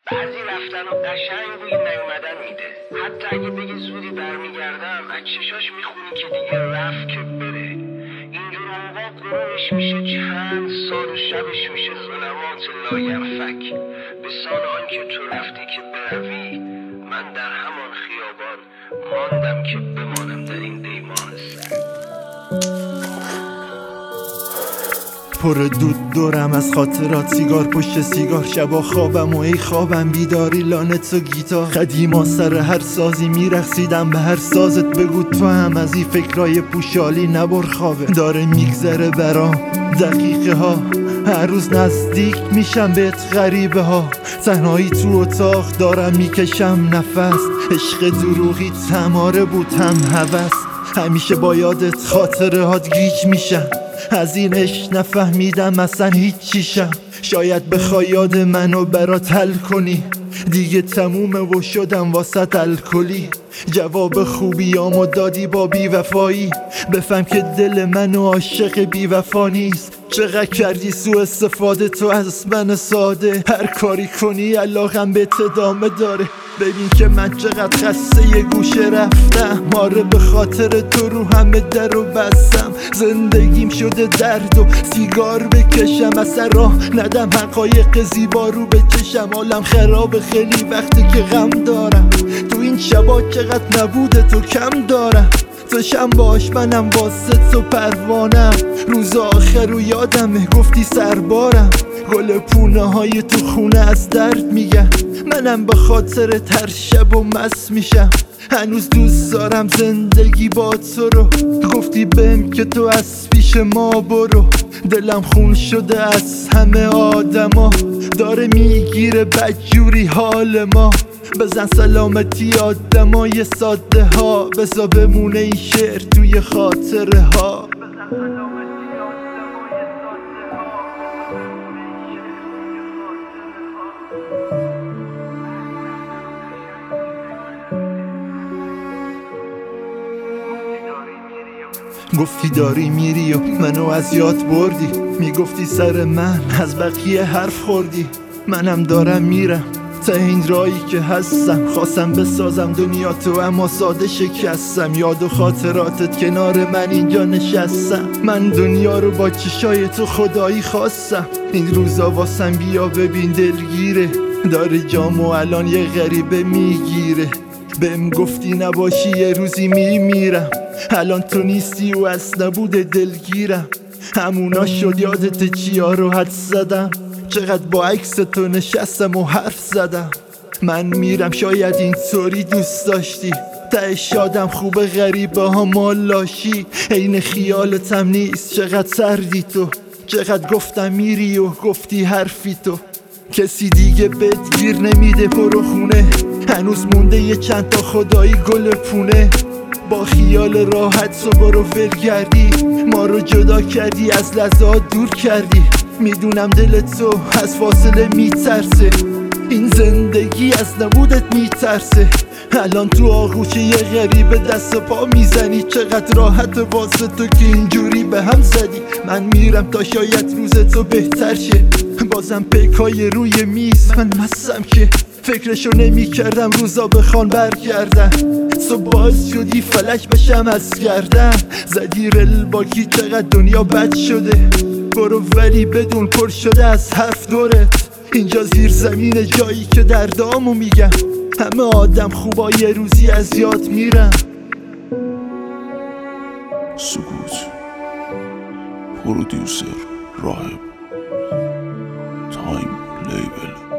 بعضی رفتن و قشنگ بوی نیومدن میده. حتی اگه بگی زودی برمیگردم از چشاش میخونی که دیگه رفت که بره. اینجور موقع غروبش میشه چند سال و شبش میشه ظلمات لاینفک. به سال آنکه تو رفتی که بروی من در همان خیابان ماندم که بمانم در این دیمان سر. پر دود دورم از خاطرات، سیگار پشت سیگار، شبا خوابم و ای خوابم بیداری، لانت و گیتار. قدیما سر هر سازی میرقصیدم به هر سازت، بگو تو هم از این فکرای پوشالی نبر خوابه. داره میگذره برام دقیقه ها، هر روز نزدیک میشم بهت غریبه ها. تنهایی تو اتاق دارم میکشم نفس، عشق دروغی تماره بود هم هوس. همیشه با یادت خاطره هات گیج میشم، از این عشق نفهمیدم اصلا هیچ چیشم. شاید بخوای یاد منو برات حل کنی، دیگه تمومه و شدم واسط الکلی. جواب خوبیامو دادی با بیوفایی، بفهم که دل منو عاشق بیوفا نیست. چقدر کردی سو استفاده تو از من ساده، هر کاری کنی علاقم به ادامه داره. ببین که من چقدر خسته یه گوشه رفتم، آره به خاطر تو رو همه در رو بستم. زندگیم شده درد و سیگار بکشم، اصلا راه ندم حقایق زیبا رو بچشم. حالم خرابه خیلی وقتی که غم دارم، تو این شبا چقدر نبوده تو کم دارم. تو شم باش منم واسه تو پروانم، روز آخر رو یادمه گفتی سربارم. گل پونه های تو خونه از درد میگن، منم به خاطر هر شب و مست میشم. هنوز دوست دارم زندگی با تو رو، گفتی بهم که تو از پیش ما برو. دلم خون شده از همه آدما، داره میگیره بدجوری حال ما. بزن سلامتی آدمای ساده ها، بزا بمونه این شعر توی خاطره ها. گفتی داری میری و منو از یاد بردی، میگفتی سر من از بقیه حرف خوردی. منم دارم میرم تا این رایی که هستم، خواستم بسازم دنیا تو اما ساده شکستم. یاد و خاطراتت کنار من اینجا نشستم، من دنیا رو با چشای تو خدایی خواستم. این روزا واسم بیا ببین دلگیره، داره جامو الان یه غریبه میگیره. بهم گفتی نباشی یه روزی میمیرم، الان تو نیستی و از نبود دلگیرم. همونا شد یادت چیا رو حد زدم، چقدر با عکس تو نشستم و حرف زدم. من میرم شاید اینطوری دوست داشتی، ته شادم خوبه غریبه ها مال لاشی. عین خیالتم نیست چقدر سردی تو، چقدر گفتم میری و گفتی حرفی تو. کسی دیگه بهت گیر نمیده برو خونه، هنوز مونده یه چند تا خدایی گل پونه. با خیال راحت تو برو ولگردی، ما رو جدا کردی از لحظات دور کردی. میدونم دل تو از فاصله میترسه، این زندگی از نبودت میترسه. الان تو آغوش یه غریبه دست پا میزنی، چقدر راحت واسه تو که اینجوری به هم زدی. من میرم تا شاید روز تو بهتر شه، بازم پیکای روی میز من مستم که فکرشو نمی کردم روزا بخوان برگردن. تو باز شدی فلک بشم از گردن، زدی رل باکی چقدر دنیا بد شده. برو ولی بدون پر شده از حرف دورت، اینجا زیر زمین جایی که دردامو میگم. همه آدم خوبا یه روزی از یاد میرم. سکوت پرودیوسر راهب تایم لیبل